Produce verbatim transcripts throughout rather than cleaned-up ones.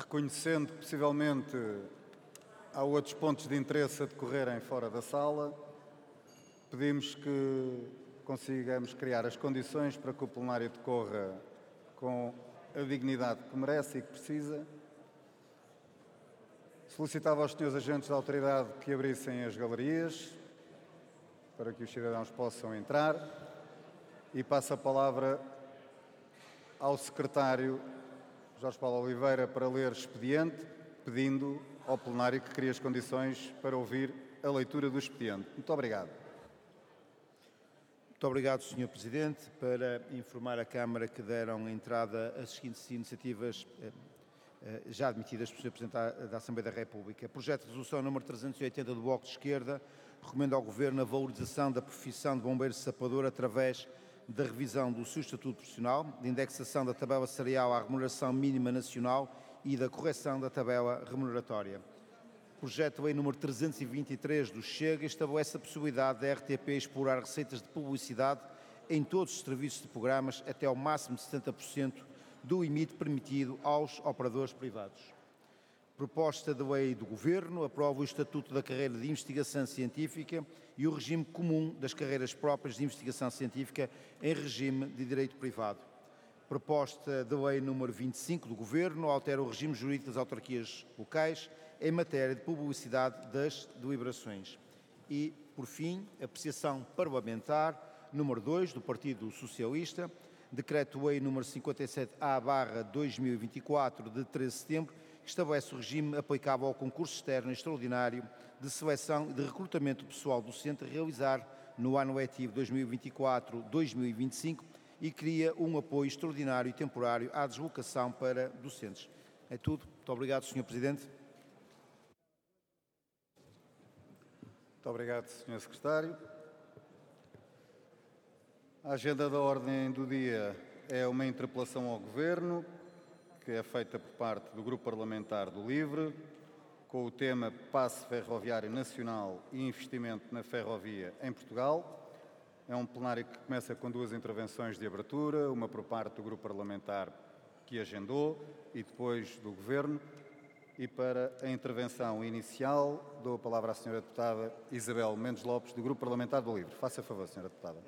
reconhecendo que possivelmente há outros pontos de interesse a decorrerem fora da sala, pedimos que consigamos criar as condições para que o plenário decorra com a dignidade que merece e que precisa. Solicitava aos senhores agentes da autoridade que abrissem as galerias para que os cidadãos possam entrar e passo a palavra ao secretário Jorge Paulo Oliveira para ler expediente, pedindo ao plenário que crie as condições para ouvir a leitura do expediente. Muito obrigado. Muito obrigado, senhor Presidente. Para informar a Câmara que deram entrada as seguintes iniciativas eh, eh, já admitidas por senhor Presidente da Assembleia da República. Projeto de resolução número trezentos e oitenta do Bloco de Esquerda recomenda ao Governo a valorização da profissão de bombeiro sapador através da revisão do seu estatuto profissional, de indexação da tabela salarial à remuneração mínima nacional e da correção da tabela remuneratória. Projeto de lei número trezentos e vinte e três do Chega estabelece a possibilidade da R T P explorar receitas de publicidade em todos os serviços de programas até ao máximo de setenta por cento do limite permitido aos operadores privados. Proposta de lei do Governo aprova o Estatuto da Carreira de Investigação Científica e o regime comum das carreiras próprias de investigação científica em regime de direito privado. Proposta de lei número vinte e cinco do Governo altera o regime jurídico das autarquias locais em matéria de publicidade das deliberações. E, por fim, apreciação parlamentar número dois do Partido Socialista, Decreto-Lei número cinquenta e sete A barra dois mil e vinte e quatro, de treze de setembro, que estabelece o regime aplicável ao concurso externo extraordinário de seleção e de recrutamento pessoal docente a realizar no ano letivo dois mil e vinte e quatro a dois mil e vinte e cinco e cria um apoio extraordinário e temporário à deslocação para docentes. É tudo. Muito obrigado, senhor Presidente. Muito obrigado, senhor Secretário. A agenda da ordem do dia é uma interpelação ao Governo, que é feita por parte do Grupo Parlamentar do LIVRE, com o tema Passe Ferroviário Nacional e Investimento na Ferrovia em Portugal. É um plenário que começa com duas intervenções de abertura, uma por parte do Grupo Parlamentar que agendou e depois do Governo. E para a intervenção inicial, dou a palavra à senhora Deputada Isabel Mendes Lopes, do Grupo Parlamentar do LIVRE. Faça favor, senhora Deputada.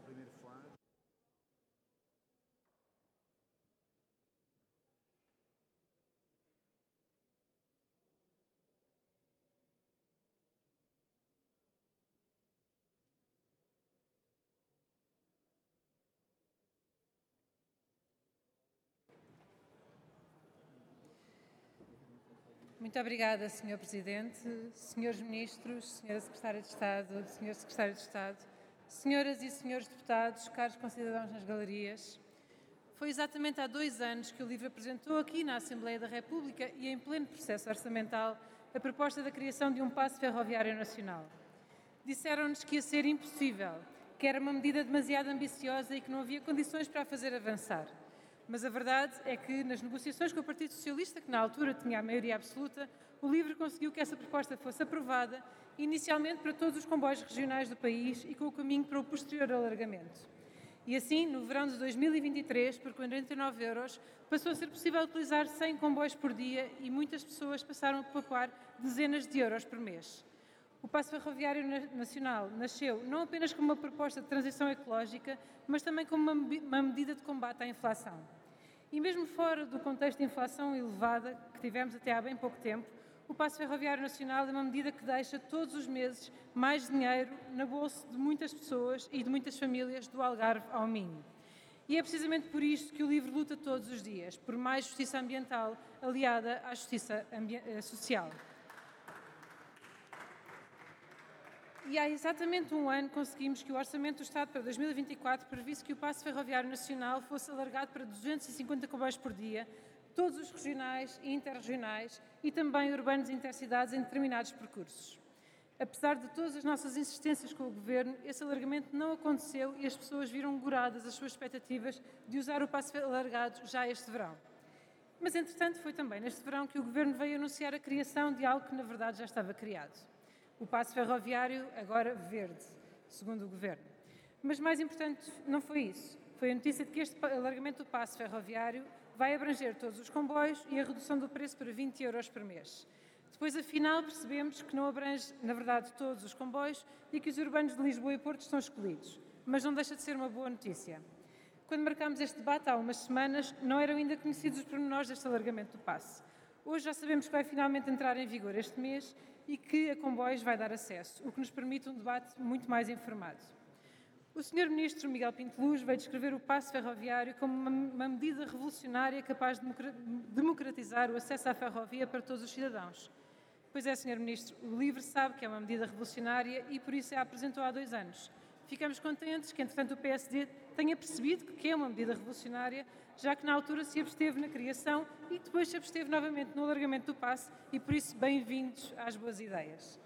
Muito obrigada, senhor Presidente, senhores Ministros, senhora Secretária de Estado, senhor Secretário de Estado, senhoras e senhores deputados, caros concidadãos nas galerias. Foi exatamente há dois anos que o LIVRE apresentou aqui na Assembleia da República e em pleno processo orçamental a proposta da criação de um passe ferroviário nacional. Disseram-nos que ia ser impossível, que era uma medida demasiado ambiciosa e que não havia condições para a fazer avançar. Mas a verdade é que, nas negociações com o Partido Socialista, que na altura tinha a maioria absoluta, o LIVRE conseguiu que essa proposta fosse aprovada, inicialmente para todos os comboios regionais do país e com o caminho para o posterior alargamento. E assim, no verão de dois mil e vinte e três, por quarenta e nove euros, passou a ser possível utilizar cem comboios por dia e muitas pessoas passaram a poupar dezenas de euros por mês. O Passe Ferroviário Nacional nasceu não apenas como uma proposta de transição ecológica, mas também como uma medida de combate à inflação. E mesmo fora do contexto de inflação elevada que tivemos até há bem pouco tempo, o Passe Ferroviário Nacional é uma medida que deixa todos os meses mais dinheiro na bolsa de muitas pessoas e de muitas famílias do Algarve ao Minho. E é precisamente por isto que o LIVRE luta todos os dias, por mais justiça ambiental aliada à justiça social. E há exatamente um ano conseguimos que o Orçamento do Estado para dois mil e vinte e quatro previsse que o Passe Ferroviário Nacional fosse alargado para duzentos e cinquenta comboios por dia, todos os regionais e interregionais e também urbanos e intercidades em determinados percursos. Apesar de todas as nossas insistências com o Governo, esse alargamento não aconteceu e as pessoas viram goradas as suas expectativas de usar o passe alargado já este verão. Mas, entretanto, foi também neste verão que o Governo veio anunciar a criação de algo que, na verdade, já estava criado. O passe ferroviário, agora verde, segundo o Governo. Mas mais importante não foi isso. Foi a notícia de que este alargamento do passe ferroviário Vai abranger todos os comboios e a redução do preço para vinte euros por mês. Depois, afinal, percebemos que não abrange, na verdade, todos os comboios e que os urbanos de Lisboa e Porto estão excluídos. Mas não deixa de ser uma boa notícia. Quando marcámos este debate há umas semanas, não eram ainda conhecidos os pormenores deste alargamento do passe. Hoje já sabemos que vai finalmente entrar em vigor este mês e que a comboios vai dar acesso, o que nos permite um debate muito mais informado. O senhor Ministro Miguel Pinto Luz veio descrever o passe ferroviário como uma, uma medida revolucionária capaz de democratizar o acesso à ferrovia para todos os cidadãos. Pois é, senhor Ministro, o LIVRE sabe que é uma medida revolucionária e por isso a apresentou há dois anos. Ficamos contentes que, entretanto, o P S D tenha percebido que é uma medida revolucionária, já que na altura se absteve na criação e depois se absteve novamente no alargamento do passe e, por isso, bem-vindos às boas ideias.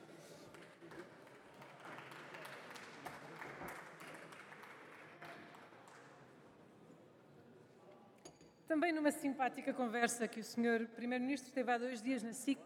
Também numa simpática conversa que o senhor Primeiro-Ministro teve há dois dias na S I C,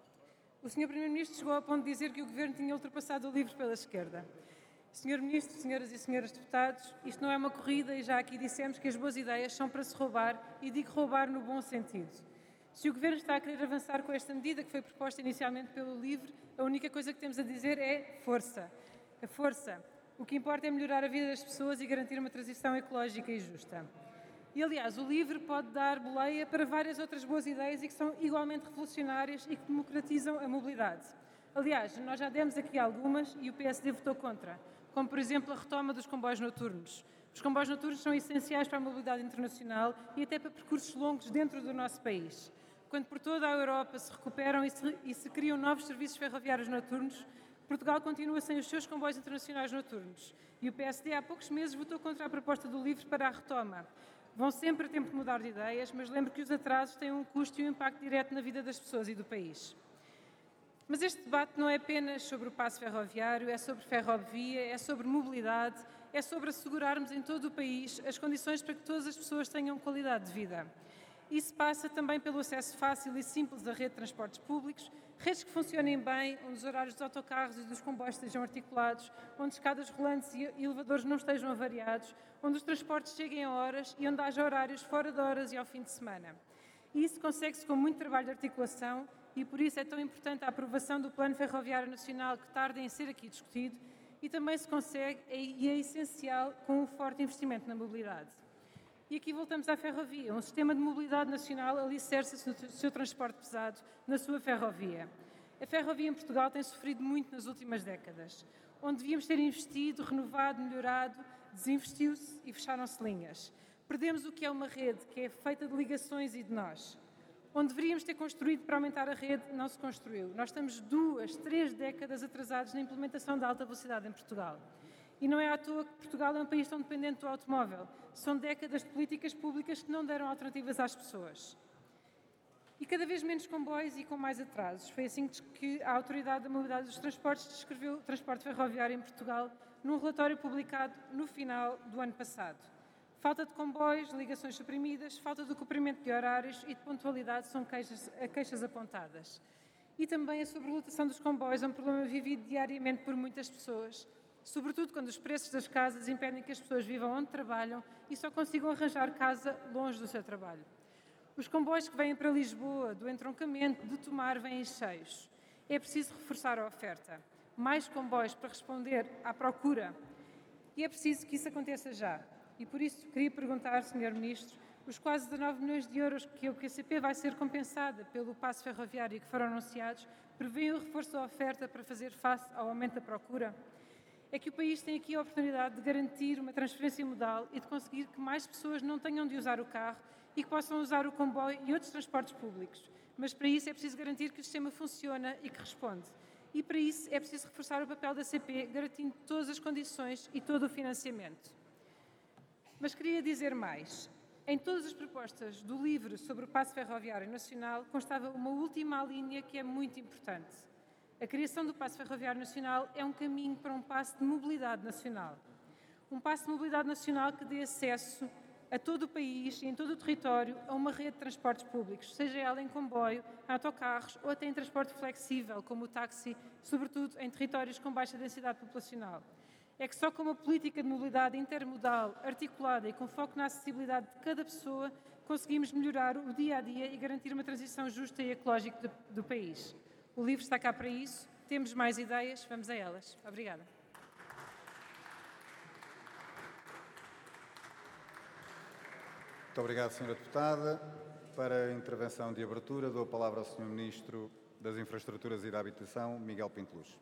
o senhor Primeiro-Ministro chegou ao ponto de dizer que o Governo tinha ultrapassado o LIVRE pela esquerda. senhor Ministro, senhoras e senhores deputados, isto não é uma corrida e já aqui dissemos que as boas ideias são para se roubar e digo roubar no bom sentido. Se o Governo está a querer avançar com esta medida que foi proposta inicialmente pelo LIVRE, a única coisa que temos a dizer é força. A força. O que importa é melhorar a vida das pessoas e garantir uma transição ecológica e justa. E, aliás, o LIVRE pode dar boleia para várias outras boas ideias e que são igualmente revolucionárias e que democratizam a mobilidade. Aliás, nós já demos aqui algumas e o P S D votou contra, como, por exemplo, a retoma dos comboios noturnos. Os comboios noturnos são essenciais para a mobilidade internacional e até para percursos longos dentro do nosso país. Quando por toda a Europa se recuperam e se, e se criam novos serviços ferroviários noturnos, Portugal continua sem os seus comboios internacionais noturnos. E o P S D há poucos meses votou contra a proposta do LIVRE para a retoma. Vão sempre a tempo de mudar de ideias, mas lembro que os atrasos têm um custo e um impacto direto na vida das pessoas e do país. Mas este debate não é apenas sobre o passe ferroviário, é sobre ferrovia, é sobre mobilidade, é sobre assegurarmos em todo o país as condições para que todas as pessoas tenham qualidade de vida. Isso passa também pelo acesso fácil e simples à rede de transportes públicos, redes que funcionem bem, onde os horários dos autocarros e dos comboios estejam articulados, onde escadas rolantes e elevadores não estejam avariados, onde os transportes cheguem a horas e onde haja horários fora de horas e ao fim de semana. E isso consegue-se com muito trabalho de articulação e por isso é tão importante a aprovação do Plano Ferroviário Nacional que tarda em ser aqui discutido e também se consegue e é essencial com um forte investimento na mobilidade. E aqui voltamos à ferrovia, um sistema de mobilidade nacional alicerça-se no seu transporte pesado, na sua ferrovia. A ferrovia em Portugal tem sofrido muito nas últimas décadas. Onde devíamos ter investido, renovado, melhorado, desinvestiu-se e fecharam-se linhas. Perdemos o que é uma rede, que é feita de ligações e de nós. Onde deveríamos ter construído para aumentar a rede, não se construiu. Nós estamos duas, três décadas atrasados na implementação da alta velocidade em Portugal. E não é à toa que Portugal é um país tão dependente do automóvel. São décadas de políticas públicas que não deram alternativas às pessoas. E cada vez menos comboios e com mais atrasos. Foi assim que a Autoridade da Mobilidade dos Transportes descreveu o transporte ferroviário em Portugal num relatório publicado no final do ano passado. Falta de comboios, ligações suprimidas, falta de cumprimento de horários e de pontualidade são queixas, queixas apontadas. E também a sobrelotação dos comboios é um problema vivido diariamente por muitas pessoas, sobretudo quando os preços das casas impedem que as pessoas vivam onde trabalham e só consigam arranjar casa longe do seu trabalho. Os comboios que vêm para Lisboa, do entroncamento, de Tomar, vêm cheios. É preciso reforçar a oferta. Mais comboios para responder à procura. E é preciso que isso aconteça já. E por isso queria perguntar, senhor Ministro, os quase dezanove milhões de euros que a Q C P vai ser compensada pelo passe ferroviário que foram anunciados, prevêem o reforço da oferta para fazer face ao aumento da procura? É que o país tem aqui a oportunidade de garantir uma transferência modal e de conseguir que mais pessoas não tenham de usar o carro e que possam usar o comboio e outros transportes públicos. Mas para isso é preciso garantir que o sistema funciona e que responde. E para isso é preciso reforçar o papel da C P, garantindo todas as condições e todo o financiamento. Mas queria dizer mais. Em todas as propostas do LIVRE sobre o passe ferroviário nacional constava uma última linha que é muito importante. A criação do passe ferroviário nacional é um caminho para um passe de mobilidade nacional. Um passe de mobilidade nacional que dê acesso a todo o país e em todo o território a uma rede de transportes públicos, seja ela em comboio, em autocarros ou até em transporte flexível, como o táxi, sobretudo em territórios com baixa densidade populacional. É que só com uma política de mobilidade intermodal, articulada e com foco na acessibilidade de cada pessoa, conseguimos melhorar o dia-a-dia e garantir uma transição justa e ecológica do, do país. O LIVRE está cá para isso. Temos mais ideias, vamos a elas. Obrigada. Muito obrigado, senhora Deputada. Para a intervenção de abertura, dou a palavra ao senhor Ministro das Infraestruturas e da Habitação, Miguel Pinteluz.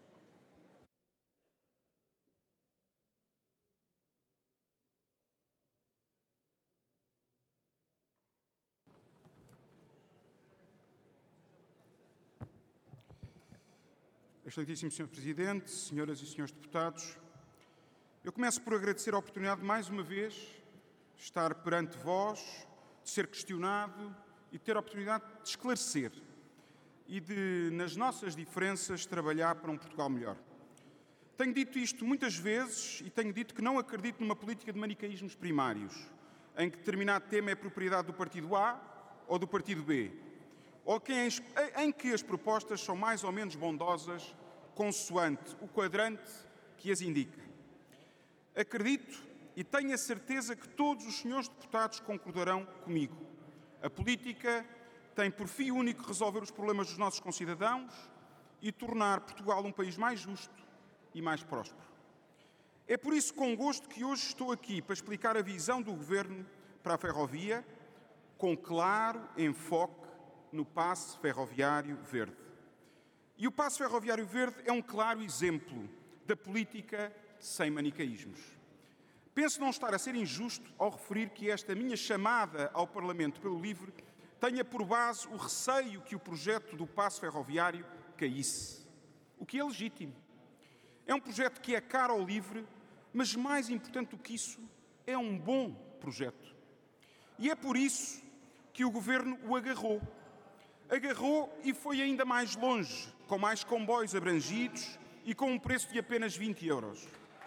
Excelentíssimo senhor Presidente, senhoras e senhores deputados, eu começo por agradecer a oportunidade de, mais uma vez, estar perante vós, de ser questionado e ter a oportunidade de esclarecer e de, nas nossas diferenças, trabalhar para um Portugal melhor. Tenho dito isto muitas vezes e tenho dito que não acredito numa política de manicaísmos primários, em que determinado tema é propriedade do Partido A ou do Partido B, ou que em, em que as propostas são mais ou menos bondosas consoante o quadrante que as indica. Acredito e tenho a certeza que todos os senhores deputados concordarão comigo. A política tem por fim único resolver os problemas dos nossos concidadãos e tornar Portugal um país mais justo e mais próspero. É por isso com gosto que hoje estou aqui para explicar a visão do Governo para a ferrovia, com claro enfoque no Passe Ferroviário Verde. E o Passe Ferroviário Verde é um claro exemplo da política sem manicaísmos. Penso não estar a ser injusto ao referir que esta minha chamada ao Parlamento pelo LIVRE tenha por base o receio que o projeto do Passe Ferroviário caísse, o que é legítimo. É um projeto que é caro ao LIVRE, mas mais importante do que isso, é um bom projeto. E é por isso que o Governo o agarrou. Agarrou e foi ainda mais longe, com mais comboios abrangidos e com um preço de apenas vinte euros.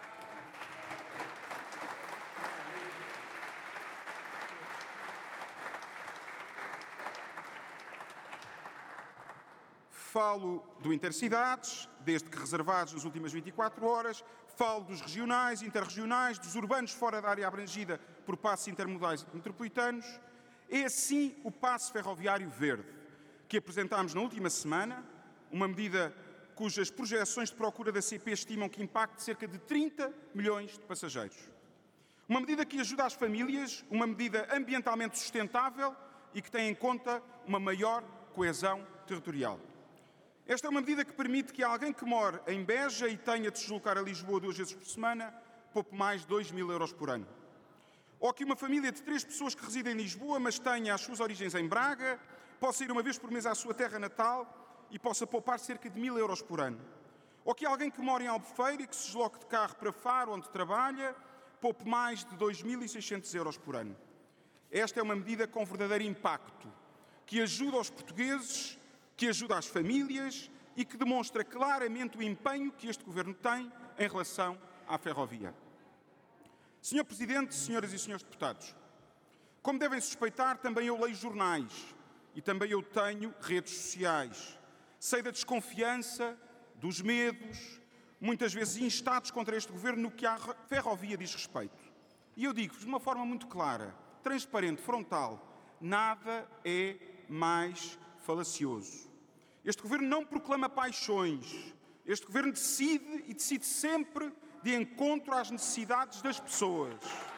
Falo do Intercidades, desde que reservados nas últimas vinte e quatro horas, falo dos regionais, interregionais, dos urbanos fora da área abrangida por passos intermodais metropolitanos. É assim o Passe Ferroviário Verde, que apresentámos na última semana, uma medida cujas projeções de procura da C P estimam que impacte cerca de trinta milhões de passageiros. Uma medida que ajuda as famílias, uma medida ambientalmente sustentável e que tem em conta uma maior coesão territorial. Esta é uma medida que permite que alguém que mora em Beja e tenha de se deslocar a Lisboa duas vezes por semana poupe mais de dois mil euros por ano. Ou que uma família de três pessoas que reside em Lisboa, mas tenha as suas origens em Braga, possa ir uma vez por mês à sua terra natal e possa poupar cerca de mil euros por ano. Ou que alguém que mora em Albufeira e que se desloque de carro para Faro, onde trabalha, poupe mais de dois mil e seiscentos euros por ano. Esta é uma medida com verdadeiro impacto, que ajuda os portugueses, que ajuda as famílias e que demonstra claramente o empenho que este Governo tem em relação à ferrovia. senhor Presidente, senhoras e senhores deputados, como devem suspeitar, também eu leio jornais e também eu tenho redes sociais. Sei da desconfiança, dos medos, muitas vezes instados contra este Governo no que à ferrovia diz respeito. E eu digo-vos de uma forma muito clara, transparente, frontal, nada é mais falacioso. Este Governo não proclama paixões. Este Governo decide e decide sempre de encontro às necessidades das pessoas.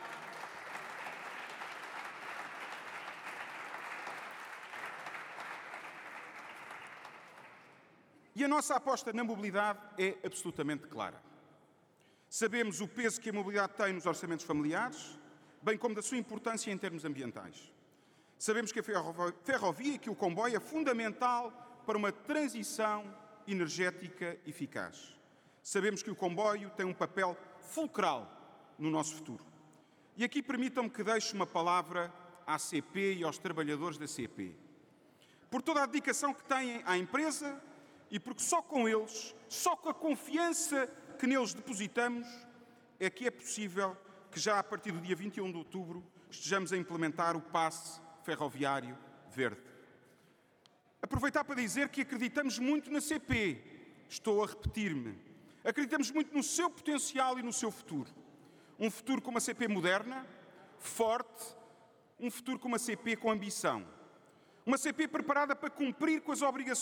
E a nossa aposta na mobilidade é absolutamente clara. Sabemos o peso que a mobilidade tem nos orçamentos familiares, bem como da sua importância em termos ambientais. Sabemos que a ferrovia e que o comboio é fundamental para uma transição energética eficaz. Sabemos que o comboio tem um papel fulcral no nosso futuro. E aqui permitam-me que deixe uma palavra à C P e aos trabalhadores da C P. Por toda a dedicação que têm à empresa e porque só com eles, só com a confiança que neles depositamos, é que é possível que já a partir do dia vinte e um de outubro estejamos a implementar o Passe Ferroviário Verde. Aproveitar para dizer que acreditamos muito na C P. Estou a repetir-me. Acreditamos muito no seu potencial e no seu futuro. Um futuro com uma C P moderna, forte, um futuro com uma C P com ambição. Uma C P preparada para cumprir com as obrigações